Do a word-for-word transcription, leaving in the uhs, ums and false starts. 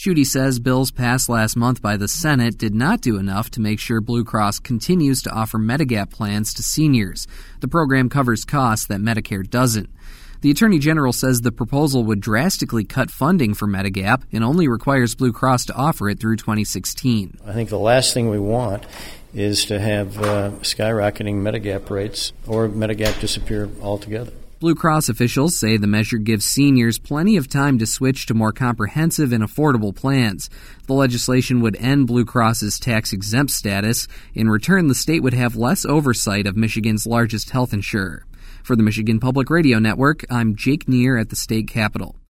Schuette says bills passed last month by the Senate did not do enough to make sure Blue Cross continues to offer Medigap plans to seniors. The program covers costs that Medicare doesn't. The Attorney General says the proposal would drastically cut funding for Medigap and only requires Blue Cross to offer it through twenty sixteen. I think the last thing we want is to have uh, skyrocketing Medigap rates or Medigap disappear altogether. Blue Cross officials say the measure gives seniors plenty of time to switch to more comprehensive and affordable plans. The legislation would end Blue Cross's tax-exempt status. In return, the state would have less oversight of Michigan's largest health insurer. For the Michigan Public Radio Network, I'm Jake Neer at the state capitol.